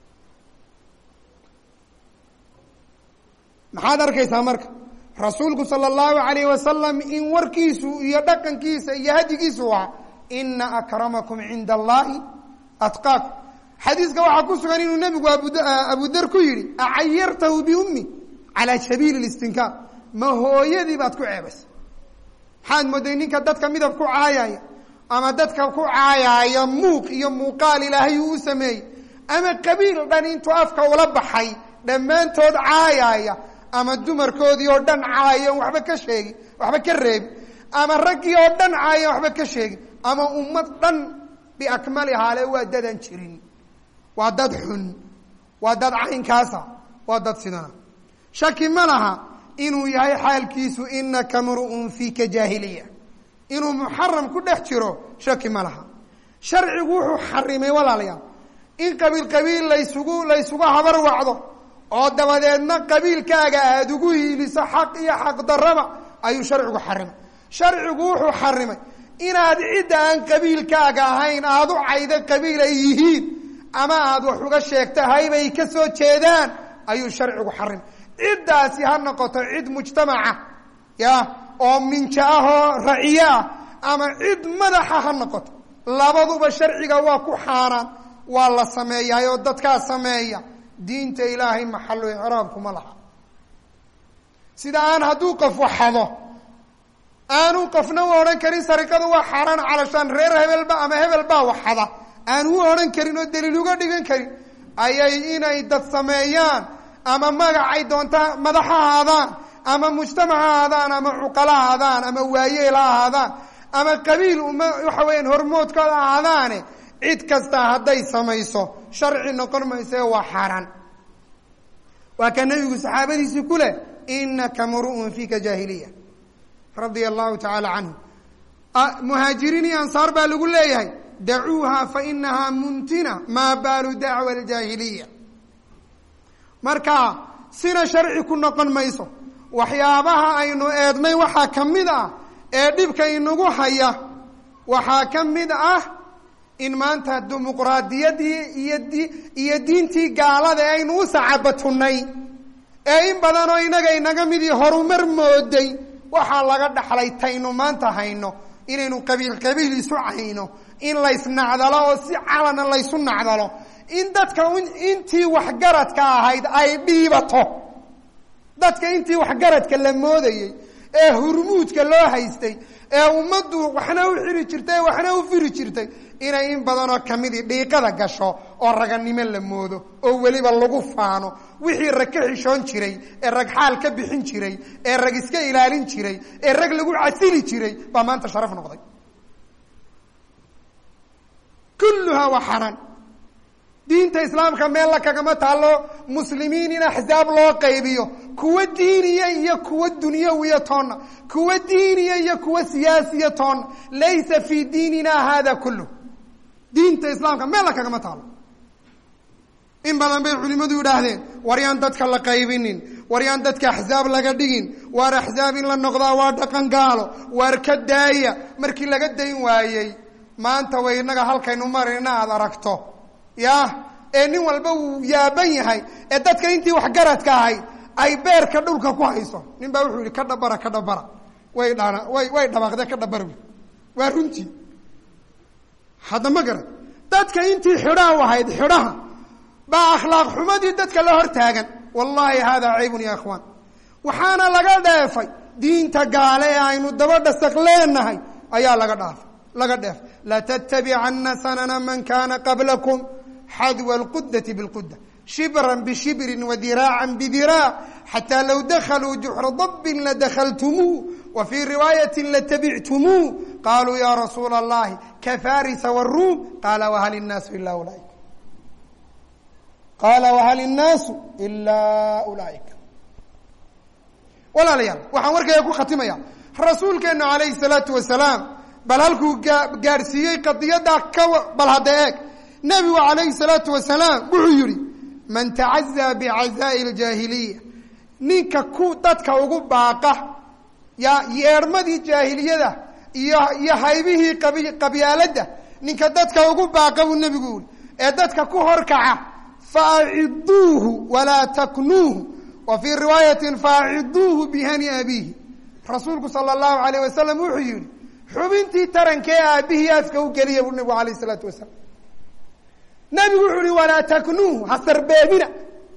maxaad arkaysaa marka rasuulku sala allahu alayh wasalam in warkiisu iyo dhaqankiisa iyo hadigiisu ahaa ina akramakum cinda allahi atqaakum. xadiiska waxaa ku sugan inuu nebigu abudar ku yidhi acayartahu biummi calaa sabiili listinkaar, ma hooyadii baad ku ceebaysa. maxaad mooday ninka dadka midab ku caayaya ama dadka ku caayaaya muuq iyo muuqaal ilaahay uu u sameeyey, ama qabiil dhan intuu afka ula baxay dhammaantood caayaya, ama dumarkoodii oo dhan caaya on waxba ka sheegi waxba ka reebi, ama raggii oo dhan caaya waxba ka sheegi, ama ummad dhan biakmalihaale waa dadan jirin, waa dad xun, waa dad caynkaasa, waa dad sidana. shaki ma laha inuu yahay xaalkiisu inaka mru'un fiika jaahiliya, inuu muxaram ku dhex jiro shaki ma laha. sharcigu wuxuu xarimay walaalayaal in qabiil qabiil laysugu laysugu habar wacdo oo dabadeedna qabiilkaaga aada ugu hiiliso xaq iyo xaq daraba ayuu sharcigu xarimay. sharcigu wuxuu xarimay inaad cidda aan qabiilkaaga ahayn aada u cayda qabiil ay yihiin ama aada wax uga sheegta haybay ka soo jeedaan ayuu sharcigu xarimay. ciddaasi ha noqoto cid mujtamaca ya oo minja ah oo raciye ah, ama cid madaxa ha noqoto, labaduba sharciga waa ku xaaraan, waa la sameeyahay oo dadkaa sameeya. diinta ilaahay maxalu icraabkuma laha. sida aan hadduu qof waxado aanu qofna u odhan karin sariqadu waa xaaraan calashaan reer hebelba ama hebel baa waxada aan u odhan karin oo daliil uga dhigan karin, ayay inay dad sameeyaan ama magacay doontaa madax ha ahaadaan ama mujtamac ha ahaadaan ama cuqala ha ahaadaan ama waayeel ha ahaadaan ama qabiil uma waxa weeyaan hormoodkooda ahaadaane, cid kasta hadday samayso sharci noqon mayse waa xaaraan. waa ka nebigu saxaabadiisii ku leh inaka mru'un fiika jaahiliya radia allahu tacaala canhu. muhaajiriin iyo ansaar baa lagu leeyahay dacuuha fainahaa muntina maa baalu dacwa aljaahiliya. marka sina sharci ku noqon mayso. waxyaabaha aynu eednay waxaa ka mid ah ee dhibka inagu haya, waxaa ka mid ah in maanta dimuqraadiyadii iyo iyo diintii gaalada aynu u sacabatunay ee in badanoo inaga inaga midii horumar mooday, waxaa laga dhaxlay taynu maanta hayno inaynu qabiil qabiil isu cayno, in laysnacdalo oo si calana laysu nacdalo, in dadka intii waxgaradka ahayd ay dhiibato. dadka intii waxgaradka la moodayey ee hurmuudka loo haystay ee ummaddu waxna u xiri jirtay waxna u firi jirtay, inay in badanoo kamidii dhiiqada gasho oo raganimo la moodo oo weliba lagu faano. wixii rag ka xishoon jiray ee rag xaal ka bixin jiray ee rag iska ilaalin jiray ee rag lagu casili jiray baa maanta sharaf noqday. kulluhaa waa xaraan. diinta islaamka meel la kagama taalo muslimiin in axzaab loo qaybiyo, kuwa diiniya iyo kuwa dunyawiya toonna, kuwa diiniya iyo kuwa siyaasiya toonna. laysa fii diinina hada kullu. diinta islaamka meel la kagama taalo. in badan bay culimadu idhaahdeen war yaan dadka la qaybinin, war yaan dadka axzaab laga dhigin, waar axzaab in la noqdaa waa dhaqan gaalo, waar ka daaya. markii laga dayn waayey maanta way inaga halkaynu marina aada aragto ya ee nin walba uu yaaban yahay ee dadka intii waxgaradka ahayd ay beerka dhulka ku hayso. nin baa wuxuu yihi ka dhabara ka dhabara way dhaan way way dhabaaqdee ka dhabara wi waa runtii. hadda ma garad dadka intii xidhaha ahayd xidhaha baa akhlaaq xumadii dadka la hor taagan. wallahi hada caybun ya ikhwaan. waxaana laga dheefay diinta gaale ee aynu daba dhasaq leenahay ayaa laga dhaaf laga dheef latatabicana sanana man kana qablakum xadwa alqudati bilquda shibran bishibrin wadiraacan bidiraac xataa low dakhaluu juxra dabbin ladakhaltumuuh wa fii riwaayati latabictumuuh qaluu ya rasuula allahi kafarisa wاruum qaala wahal innaasu ilaa ulaaika qaala wahal innaasu ilaa ulaaika walaalayaal waxaan warkayga ku khatimaya rasuulkeenu calayhi salaatu wasalaam bal halkuu gaadhsiiyey qadiyaddaa ka bal hadda eeg nebigu calayhi salaatu wasalaam wuxuu yihi man tacazaa bicazaa'i ljaahiliya ninka ku dadka ugu baaqa ya yeedhmadii jaahiliyada iyo iyo haybihii qab qabyaaladda ninka dadka ugu baaqa buu nebigu yihi ee dadka ku horkaca faaciduuhu walaa taknuuhu wa fii riwaayatin faaciduuhu bihani abiihi rasuulku sala allahu alayh wasalam wuxuu yihi xubintii tarankee aabihii afka u geliya buu nebigu alayh isalaatu wasalaam nebigu wuxuu uhi walaa taknuuhu ha sarbeebina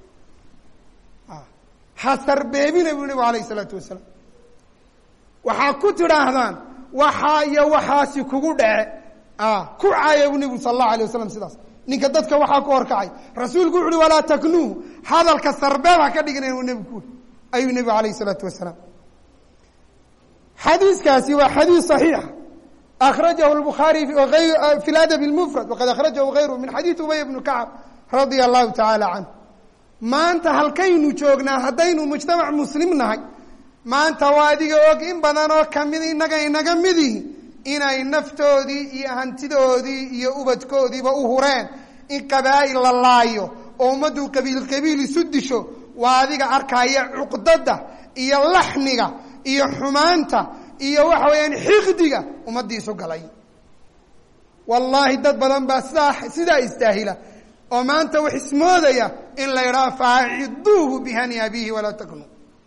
ha sarbeebina buu nebigu alayh isalaatu wasalaam waxaa ku tidhaahdaan waxaa iyo waxaasi kugu dhece ku caaya buu nebigu sala allahu alayh wasalam sidaas ninka dadka waxaa ku horkacay rasuulku wuxu uhi walaa taknuuhu hadalka sarbeeb ha ka dhignayn uu nebigu ku uri ayuu nebigu alayh isalaatu wasalaam xadiiskaasi waa xadiis صaxiixa akhrajahu الbukhaari fi ladab اlmufrad waqad akhrajahu غayruhu min xadiid ubay bnu kacab radia allahu tacaala canhu maanta halkaynu joognaa haddaynu mujtamac muslim nahay maanta waa adiga og in badan oo kamid inaga inaga midihi inay naftoodii iyo hantidoodii iyo ubadkoodiiba u hureen in qabaa'il la laayo oo ummaddu qabiil qabiil isu disho waa adiga arkaya cuqdada iyo laxniga iyo xumaanta iyo waxa weeyaan xiqdiga ummadiisu galay wallahi dad badan baa sidaa sidaa istaahila oo maanta wax ismoodaya in la yidhaha faaciduuhu bihani abiihi walaa taknu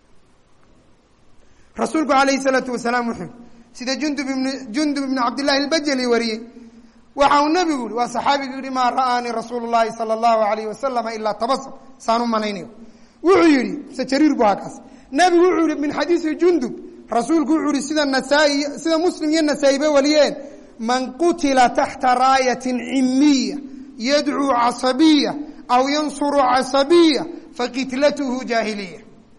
rasuulku calayhi salaatu wasalaam wuxuu sida jundub ibn jundub ibn cabdillahi albajali wariyey waxa uu nebigu yihi waa saxaabigu yihi maa ra'aanii rasuulu llahi sala allahu alayhi wasalama ilaa tabasam saan u malaynayo wuxuu yihi se jariir bu hakaas nebigu wuxuu yihi min xadiisi jundub rasuulku wuxuu yihi sida nasaa-i sida muslim iyo nasaa-iba waliyeen man qutila taxta raayatin cimiya yadcuu casabiya aw yansuru casabiya faqitlatuhu jaahiliya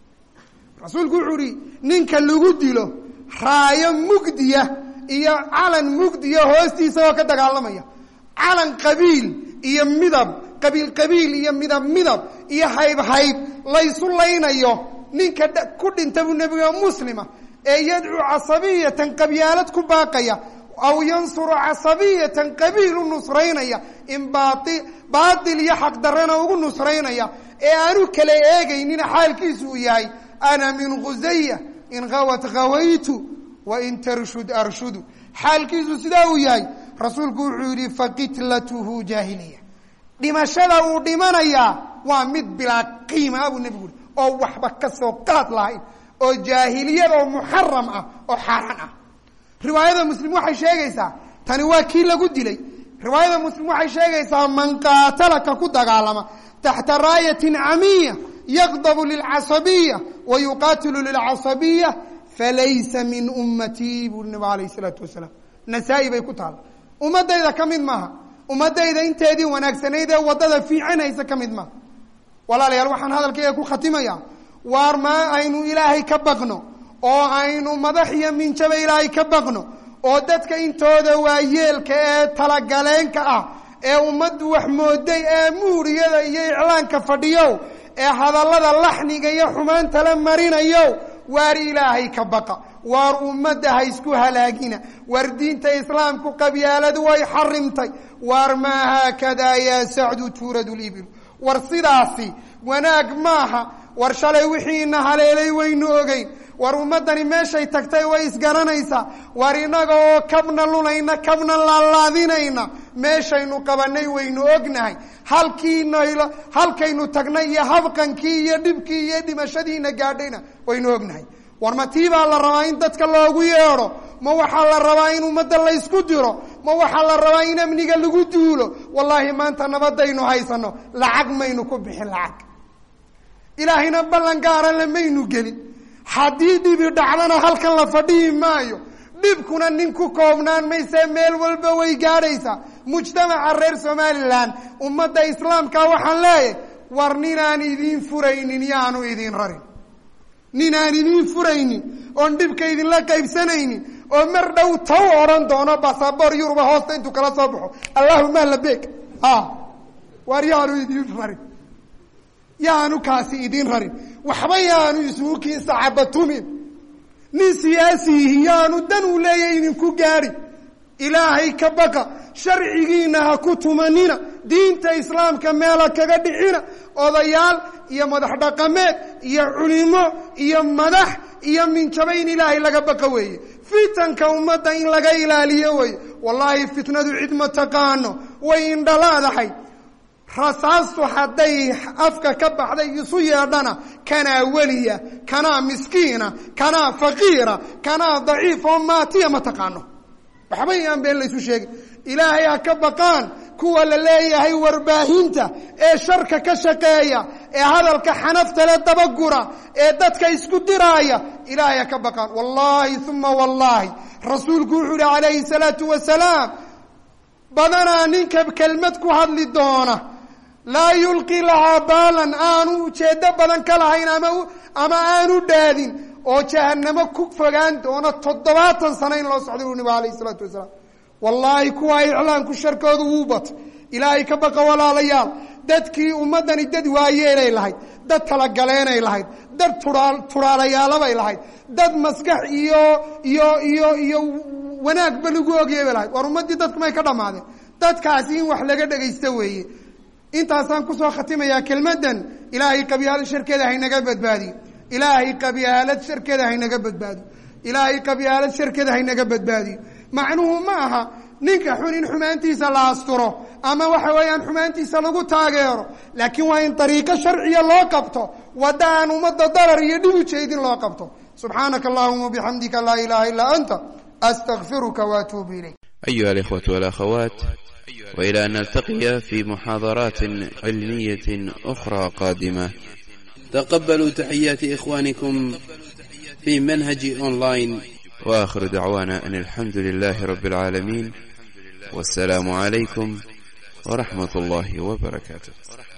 rasuulku wuxuu yihi ninka lagu dilo raayo mugdiya iyo calan mugdiya hoostiisa oo ka dagaalamaya calan qabiil iyo midab qabiil qabiil iyo midab midab iyo hayb hayb laysu laynayo ninka ku dhinta buu nebiga muslima ee yadcuu casabiyatan qabyaalad ku baaqaya aw yansuru casabiyatan qabiil u nusraynaya in baai baatil iyo xaq darana ugu nusraynaya ee aanu kala eegaynina xaalkiisu uu yahay ana min khusaya in gawat gawaytu wa in tarshud arshudu xaalkiisu sidaa uu yahay rasuulku wuxuu yihi faqitlatuhu jaahiliya dhimashada uu dhimanayaa waa mid bilaa qiima buu nebigu uri oo waxba ka soo qaad lahayn oo jaahiliyad oo muxaram ah oo xaaraan ah riwaayada muslim waxay sheegaysaa tani waa kii lagu dilay riwaayada muslim waxay sheegaysaa man qaatalaka ku dagaalama taxta raayatin camiya yaqdabu lilcasabiya wa yuqaatilu lilcasabiya falaysa min ummatii buu nabi alayh isalaatu wasalaam nasaa-i bay ku taala ummadayda ka mid maaha ummadayda inteedii wanaagsanayd ee waddada fiicanaysa ka mid maaha walaalayaal waxaan hadalkayga ku khatimaya waar maa aynu ilaahay ka baqno oo aynu madax iyo minjaba ilaahay ka baqno oo dadka intooda waayeelka ee talagaleenka ah ee ummaddu wax mooday ee muuriyada iyo iclaanka fadhiyo ee hadallada laxniga iyo xumaanta la marinayo waar ilaahay ka baqa waar ummadda ha isku halaagina waar diinta islaamku qabyaaladu way xarimtay waar maa haakadaa yaa sacdu tuuradu libil war sidaasi wanaag maaha war shalay wixiina haleelay waynu ogeyn war ummaddani meeshay tagtay way isgaranaysaa war innaga oo kabna lunayna kabna laalaadinayna meeshaynu qabanay waynu ognahay halkiinayla halkaynu tagnay iyo habqankii iyo dhibkii iyo dhimashadiina gaadhayna waynu ognahay war ma tii baa la rabaa in dadka loogu yeedho ma waxaa la rabaa in ummadda laysku diro ma waxaa la rabaa in amniga lagu duulo wallaahi maanta nabadaynu haysano lacag maynu ku bixin lacag ilaahayna ballan gaara lamaynu gelin haddii dhibi dhacdana halkan la fadhihi maayo dhibkuna nin ku koobnaan mayse meel walba way gaadhaysaa mujtamaca reer somalilan ummadda islaamka waxaan leeyahay war ninaan idiin furaynin yaanu idiin rarin ninaan idiin furaynin oon dhibka idinla qaybsanaynin oo mar dhow taw odhan doono basaboor yuruba hoosta intuu kala soo baxo allahuma labeeg a war yaanu idiin rarin yaanu kaasi idiin rarin waxba yaanu isugu kiisa cabatumin nin siyaasihi yaanu dan uu leeyahay idinku gaadhi ilaahay ka baqa sharcigiina ha ku tumanina diinta islaamka meela kaga dhicina odayaal iyo madax dhaqameed iyo culimo iyo madax iyo minjaba in ilaahay laga baqa weeye fitanka ummadda in laga ilaaliyo weeye wallaahi fitnadu cid ma taqaano way indhalaadahay rasaastu hadday afka ka baxday isu yeedhana kanaa weliya kanaa miskiina kanaa faqiira kanaa daciif oo maatiya ma taqaano waxba yaan been laysu sheegin ilaahay ha ka baqaan kuwa la leeyahay warbaahinta ee sharka ka shaqeeya ee hadalka xanafta le dabagura ee dadka isku diraaya ilaahay ha ka baqaan wallaahi uma wallaahi rasuulku wuxuu yihi calayhi salaatu wasalaam badanaa ninka kelmad ku hadli doona laa yulqi lahaa baalan aanu ujeedo badan ka lahayn ama ama aanu dhaadin oo jahanamo ku fogaan doona toddobaatan sano in loo socday uu nabi alayhi salaatu wasalaam wallaahi kuwa iclaanku sharkoodu wuu batay ilaahay ka baqa walaalayaal dadkii ummaddani dad waayeelay lahayd dad talagaleenay lahayd dad turaa turaalayaalabay lahayd dad maskax iyo iyo iyo iyo wanaagba lagu ogyahay bay lahayd war ummaddii dadku may ka dhammaadeen dadkaasi in wax laga dhegaysto weeye intaasaan kusoo khatimayaa kelmaddan ilaahay qabyaalad sharkeeda haynaga badbaadiyo ilaahay qabyaalad sharkeeda haynaga badbaadiyo ilaahay qabyaalad sharkeeda haynaga badbaadiyo macnuhu ma aha ninka xun in xumaantiisa la asturo ama waxa weeyaan xumaantiisa lagu taageero laakiin waa in dariiqo sharciya loo qabto wadda aan ummadda darar iyo dhib u jeedin loo qabto subxaanaka allahuma bixamdika laa ilaha illaa anta astagfiruka waatuubu ilayk أيها الإخوة والأخوات وإلى أن نلتقي في محاضرات علمية أخرى قادمة تقبلوا تحيات إخوانكم في منهج أونلاين وآخر دعوانا أن الحمد لله رب العالمين والسلام عليكم ورحمة الله وبركاته.